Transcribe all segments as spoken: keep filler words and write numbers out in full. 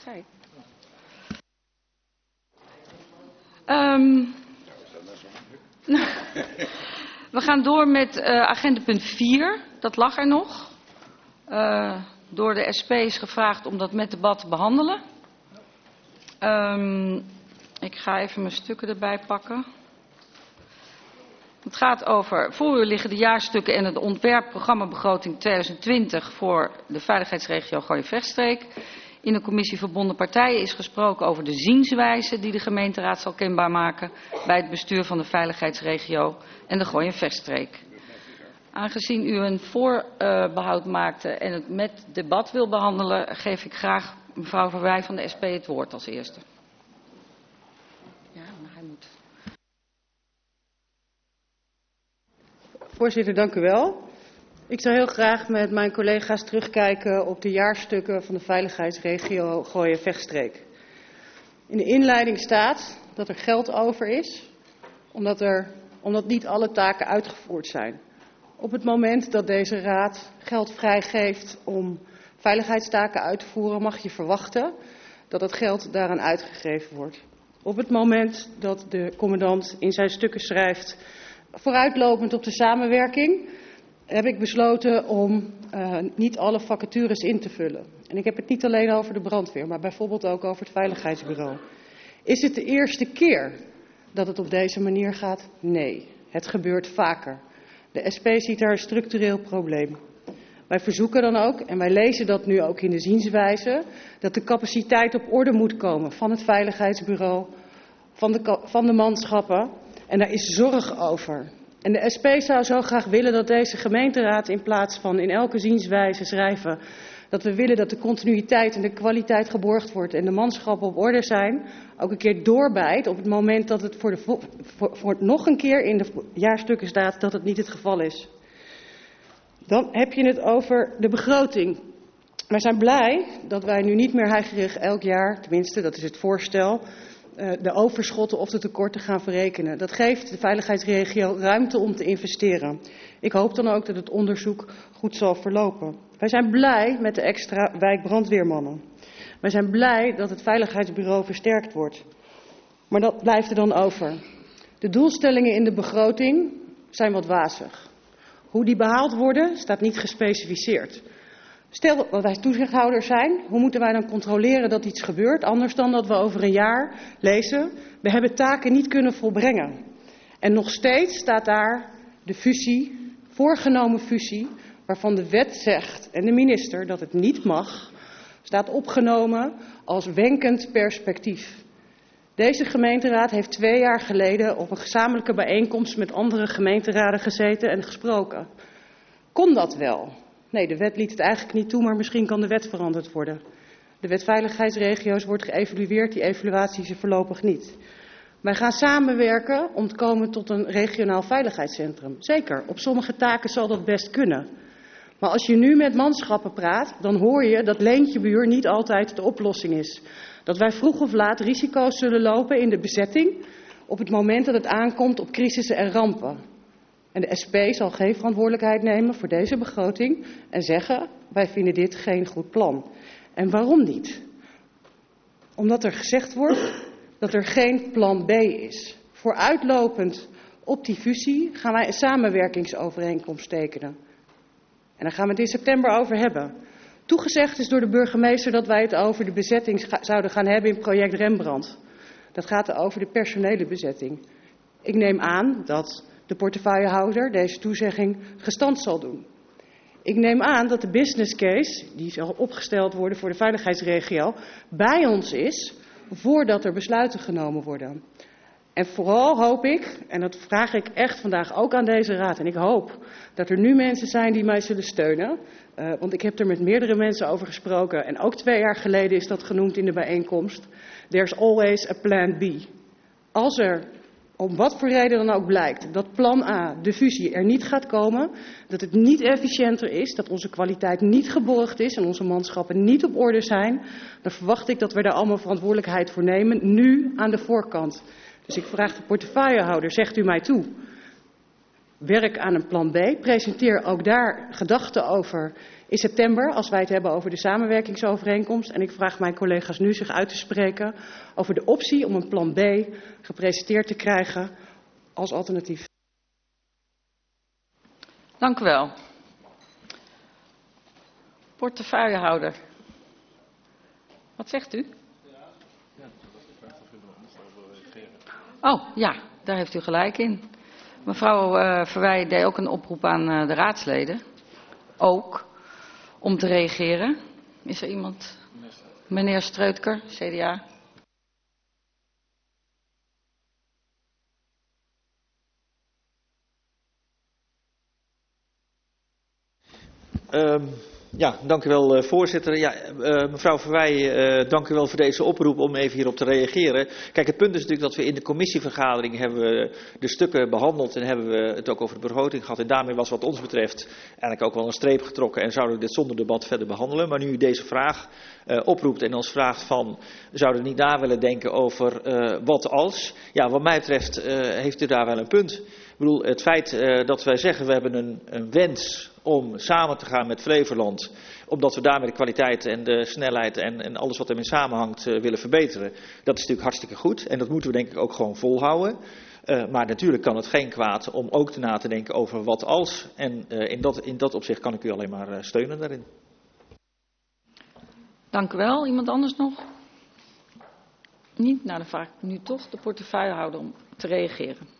dat zei ik. Um, we gaan door met uh, agenda punt vier. Dat lag er nog. Uh, door de S P is gevraagd om dat met debat te behandelen. Um, ik ga even mijn stukken erbij pakken. Het gaat over, voor u liggen de jaarstukken en het ontwerpprogrammabegroting tweeduizend twintig voor de veiligheidsregio Gooi-Vechtstreek. In de commissie Verbonden Partijen is gesproken over de zienswijze die de gemeenteraad zal kenbaar maken bij het bestuur van de veiligheidsregio en de Gooi-Vechtstreek. Aangezien u een voorbehoud uh, maakte en het met debat wil behandelen, geef ik graag mevrouw Verwij van de S P het woord als eerste. Ja, maar hij moet. Voorzitter, dank u wel. Ik zou heel graag met mijn collega's terugkijken op de jaarstukken van de veiligheidsregio Gooi-Vechtstreek. In de inleiding staat dat er geld over is, omdat, er, omdat niet alle taken uitgevoerd zijn. Op het moment dat deze raad geld vrijgeeft om veiligheidstaken uit te voeren, mag je verwachten dat het geld daaraan uitgegeven wordt. Op het moment dat de commandant in zijn stukken schrijft, vooruitlopend op de samenwerking, heb ik besloten om uh, niet alle vacatures in te vullen. En ik heb het niet alleen over de brandweer, maar bijvoorbeeld ook over het veiligheidsbureau. Is het de eerste keer dat het op deze manier gaat? Nee, het gebeurt vaker. De S P ziet daar een structureel probleem. Wij verzoeken dan ook, en wij lezen dat nu ook in de zienswijze, dat de capaciteit op orde moet komen van het veiligheidsbureau, van de, van de manschappen. En daar is zorg over. En de S P zou zo graag willen dat deze gemeenteraad in plaats van in elke zienswijze schrijven dat we willen dat de continuïteit en de kwaliteit geborgd wordt en de manschappen op orde zijn, ook een keer doorbijt op het moment dat het voor, de, voor, voor nog een keer in de jaarstukken staat dat het niet het geval is. Dan heb je het over de begroting. Wij zijn blij dat wij nu niet meer heigerig elk jaar, tenminste dat is het voorstel, de overschotten of de tekorten gaan verrekenen. Dat geeft de veiligheidsregio ruimte om te investeren. Ik hoop dan ook dat het onderzoek goed zal verlopen. Wij zijn blij met de extra wijkbrandweermannen. Wij zijn blij dat het veiligheidsbureau versterkt wordt. Maar dat blijft er dan over. De doelstellingen in de begroting zijn wat wazig. Hoe die behaald worden staat niet gespecificeerd. Stel dat wij toezichthouder zijn, hoe moeten wij dan controleren dat iets gebeurt, anders dan dat we over een jaar lezen, we hebben taken niet kunnen volbrengen. En nog steeds staat daar de fusie, voorgenomen fusie, waarvan de wet zegt en de minister dat het niet mag, staat opgenomen als wenkend perspectief. Deze gemeenteraad heeft twee jaar geleden op een gezamenlijke bijeenkomst met andere gemeenteraden gezeten en gesproken. Kon dat wel? Nee, de wet liet het eigenlijk niet toe, maar misschien kan de wet veranderd worden. De wet veiligheidsregio's wordt geëvalueerd, die evaluatie is er voorlopig niet. Wij gaan samenwerken om te komen tot een regionaal veiligheidscentrum. Zeker, op sommige taken zal dat best kunnen. Maar als je nu met manschappen praat, dan hoor je dat leentjebuur niet altijd de oplossing is. Dat wij vroeg of laat risico's zullen lopen in de bezetting op het moment dat het aankomt op crisissen en rampen. En de S P zal geen verantwoordelijkheid nemen voor deze begroting en zeggen, wij vinden dit geen goed plan. En waarom niet? Omdat er gezegd wordt dat er geen plan B is. Vooruitlopend op die fusie gaan wij een samenwerkingsovereenkomst tekenen. En daar gaan we het in september over hebben. Toegezegd is door de burgemeester dat wij het over de bezetting zouden gaan hebben in project Rembrandt. Dat gaat over de personele bezetting. Ik neem aan dat de portefeuillehouder deze toezegging gestand zal doen. Ik neem aan dat de business case, die zal opgesteld worden voor de veiligheidsregio, bij ons is voordat er besluiten genomen worden. En vooral hoop ik, en dat vraag ik echt vandaag ook aan deze raad, en ik hoop dat er nu mensen zijn die mij zullen steunen, uh, want ik heb er met meerdere mensen over gesproken en ook twee jaar geleden is dat genoemd in de bijeenkomst. There's always a plan B. Als er om wat voor reden dan ook blijkt dat plan A, de fusie, er niet gaat komen, dat het niet efficiënter is, dat onze kwaliteit niet geborgd is en onze manschappen niet op orde zijn, dan verwacht ik dat we daar allemaal verantwoordelijkheid voor nemen, nu aan de voorkant. Dus ik vraag de portefeuillehouder, zegt u mij toe werk aan een plan B. Presenteer ook daar gedachten over in september, als wij het hebben over de samenwerkingsovereenkomst. En ik vraag mijn collega's nu zich uit te spreken over de optie om een plan B gepresenteerd te krijgen als alternatief. Dank u wel. Portefeuillehouder. Wat zegt u? Oh, ja, daar heeft u gelijk in. Mevrouw uh, Verwij deed ook een oproep aan uh, de raadsleden. Ook om te reageren. Is er iemand? Meneer Streutker, C D A. Um, ja, dank u wel, uh, voorzitter. Ja, uh, mevrouw Verwij, uh, dank u wel voor deze oproep om even hierop te reageren. Kijk, het punt is natuurlijk dat we in de commissievergadering hebben we de stukken behandeld en hebben we het ook over de begroting gehad. En daarmee was wat ons betreft eigenlijk ook wel een streep getrokken en zouden we dit zonder debat verder behandelen. Maar nu u deze vraag uh, oproept en ons vraagt van, zouden we niet na willen denken over uh, wat als? Ja, wat mij betreft uh, heeft u daar wel een punt. Ik bedoel, het feit uh, dat wij zeggen we hebben een, een wens om samen te gaan met Flevoland, omdat we daarmee de kwaliteit en de snelheid en, en alles wat ermee samenhangt uh, willen verbeteren. Dat is natuurlijk hartstikke goed en dat moeten we denk ik ook gewoon volhouden. Uh, maar natuurlijk kan het geen kwaad om ook te na te denken over wat als. En uh, in, dat, in dat opzicht kan ik u alleen maar uh, steunen daarin. Dank u wel. Iemand anders nog? Niet? Nou, dan vraag ik nu toch de portefeuillehouder om te reageren.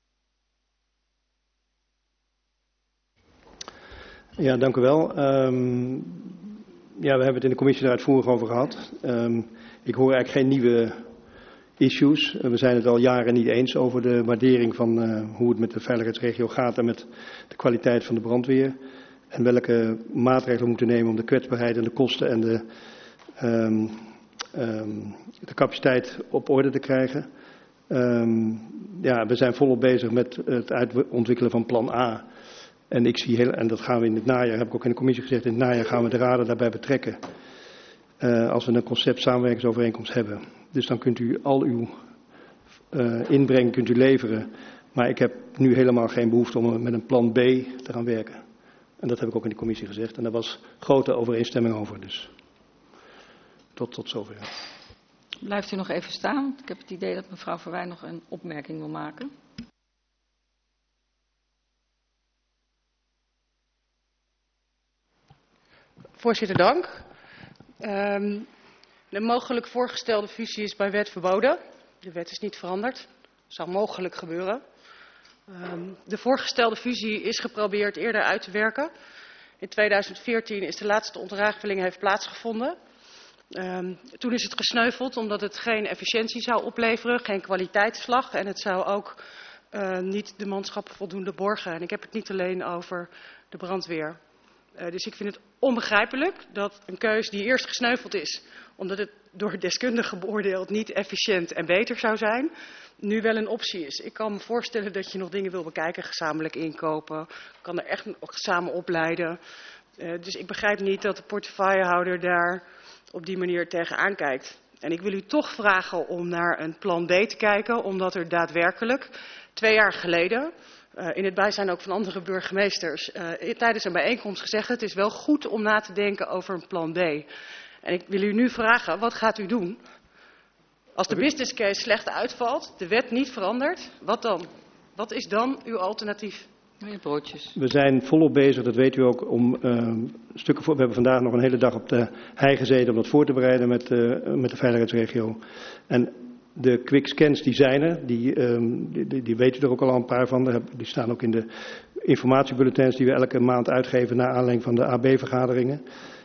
Ja, dank u wel. Um, ja, we hebben het in de commissie daar uitvoerig over gehad. Um, ik hoor eigenlijk geen nieuwe issues. We zijn het al jaren niet eens over de waardering van uh, hoe het met de veiligheidsregio gaat en met de kwaliteit van de brandweer. En welke maatregelen we moeten nemen om de kwetsbaarheid en de kosten en de, um, um, de capaciteit op orde te krijgen. Um, ja, we zijn volop bezig met het uitontwikkelen van plan A. En ik zie heel, en dat gaan we in het najaar, heb ik ook in de commissie gezegd, in het najaar gaan we de raden daarbij betrekken. Uh, als we een concept samenwerkingsovereenkomst hebben. Dus dan kunt u al uw uh, inbreng kunt u leveren. Maar ik heb nu helemaal geen behoefte om met een plan B te gaan werken. En dat heb ik ook in de commissie gezegd. En daar was grote overeenstemming over. Dus tot, tot zover. Blijft u nog even staan? Ik heb het idee dat mevrouw Verwij nog een opmerking wil maken. Voorzitter, dank. Um, de mogelijk voorgestelde fusie is bij wet verboden. De wet is niet veranderd. Zou mogelijk gebeuren. Um, de voorgestelde fusie is geprobeerd eerder uit te werken. In tweeduizend veertien is de laatste ontrafeling heeft plaatsgevonden. Um, toen is het gesneuveld omdat het geen efficiëntie zou opleveren, geen kwaliteitsslag. En het zou ook uh, niet de manschappen voldoende borgen. En ik heb het niet alleen over de brandweer. Uh, dus ik vind het onbegrijpelijk dat een keus die eerst gesneuveld is, omdat het door deskundigen beoordeeld niet efficiënt en beter zou zijn, nu wel een optie is. Ik kan me voorstellen dat je nog dingen wil bekijken, gezamenlijk inkopen, kan er echt samen opleiden. Uh, dus ik begrijp niet dat de portefeuillehouder daar op die manier tegenaan kijkt. En ik wil u toch vragen om naar een plan B te kijken, omdat er daadwerkelijk twee jaar geleden, Uh, in het bijzijn ook van andere burgemeesters, uh, tijdens een bijeenkomst gezegd, het is wel goed om na te denken over een plan B. En ik wil u nu vragen, wat gaat u doen? Als de business case slecht uitvalt, de wet niet verandert, wat dan? Wat is dan uw alternatief? Meneer Broodjes. We zijn volop bezig, dat weet u ook, om uh, stukken voor. We hebben vandaag nog een hele dag op de hei gezeten om dat voor te bereiden met, uh, met de veiligheidsregio. En de quick scans die zijn er, die, um, die, die weet u er ook al een paar van. Die staan ook in de informatiebulletins die we elke maand uitgeven naar aanleiding van de A B-vergaderingen.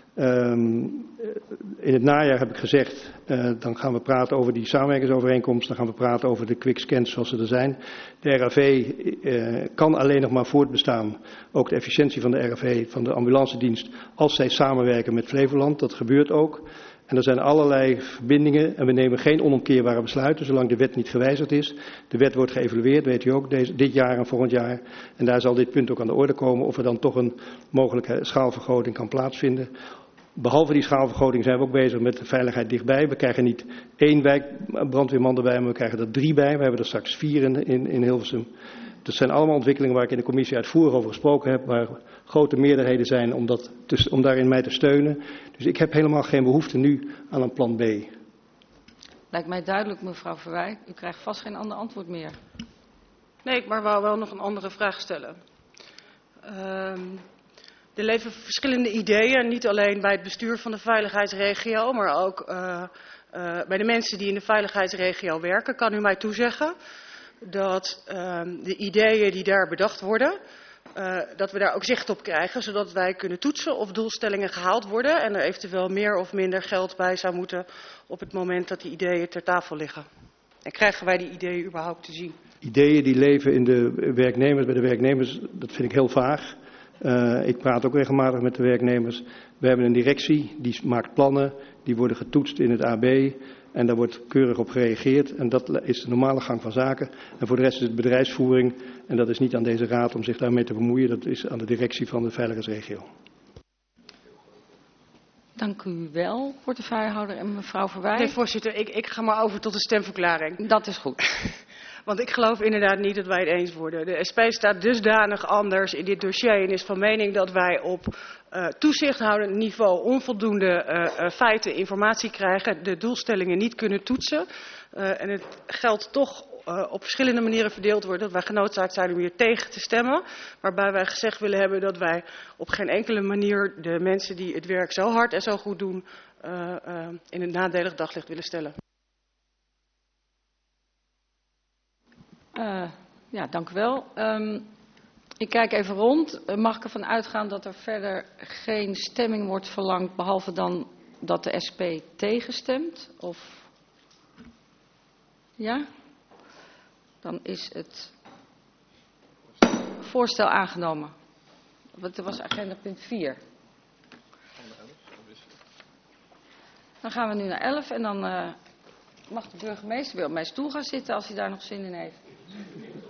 Um, in het najaar heb ik gezegd, uh, dan gaan we praten over die samenwerkingsovereenkomst. Dan gaan we praten over de quick scans zoals ze er zijn. De R A V uh, kan alleen nog maar voortbestaan. Ook de efficiëntie van de R A V, van de ambulancedienst, als zij samenwerken met Flevoland. Dat gebeurt ook. En er zijn allerlei verbindingen en we nemen geen onomkeerbare besluiten zolang de wet niet gewijzigd is. De wet wordt geëvalueerd, weet u ook, deze, dit jaar en volgend jaar. En daar zal dit punt ook aan de orde komen of er dan toch een mogelijke schaalvergroting kan plaatsvinden. Behalve die schaalvergroting zijn we ook bezig met de veiligheid dichtbij. We krijgen niet één wijkbrandweerman erbij, maar we krijgen er drie bij. We hebben er straks vier in, in, in Hilversum. Dat zijn allemaal ontwikkelingen waar ik in de commissie uitvoerig over gesproken heb, waar grote meerderheden zijn om, dat te, om daarin mij te steunen. Dus ik heb helemaal geen behoefte nu aan een plan B. Lijkt mij duidelijk, mevrouw Verwij. U krijgt vast geen ander antwoord meer. Nee, ik maar wou wel nog een andere vraag stellen. Um, er leven verschillende ideeën, niet alleen bij het bestuur van de veiligheidsregio, maar ook uh, uh, bij de mensen die in de veiligheidsregio werken. Kan u mij toezeggen dat uh, de ideeën die daar bedacht worden, uh, dat we daar ook zicht op krijgen, zodat wij kunnen toetsen of doelstellingen gehaald worden en er eventueel meer of minder geld bij zou moeten op het moment dat die ideeën ter tafel liggen? En krijgen wij die ideeën überhaupt te zien? Ideeën die leven in de werknemers, bij de werknemers, dat vind ik heel vaag. Uh, ik praat ook regelmatig met de werknemers. We hebben een directie, die maakt plannen, die worden getoetst in het A B en daar wordt keurig op gereageerd. En dat is de normale gang van zaken. En voor de rest is het bedrijfsvoering en dat is niet aan deze raad om zich daarmee te bemoeien. Dat is aan de directie van de veiligheidsregio. Dank u wel, portefeuillehouder en mevrouw Verwij. Nee, voorzitter, ik, ik ga maar over tot de stemverklaring. Dat is goed. Want ik geloof inderdaad niet dat wij het eens worden. De S P staat dusdanig anders in dit dossier en is van mening dat wij op uh, toezichthoudend niveau onvoldoende uh, uh, feiten, informatie krijgen, de doelstellingen niet kunnen toetsen. Uh, en het geld toch uh, op verschillende manieren verdeeld wordt, dat wij genoodzaakt zijn om hier tegen te stemmen. Waarbij wij gezegd willen hebben dat wij op geen enkele manier de mensen die het werk zo hard en zo goed doen uh, uh, in het nadelig daglicht willen stellen. Uh, ja, dank u wel. Um, ik kijk even rond. Uh, mag ik ervan uitgaan dat er verder geen stemming wordt verlangd, behalve dan dat de S P tegenstemt? Of ja? Dan is het voorstel aangenomen. Want er was agenda punt vier. Dan gaan we nu naar elf en dan uh, mag de burgemeester weer op mijn stoel gaan zitten als hij daar nog zin in heeft.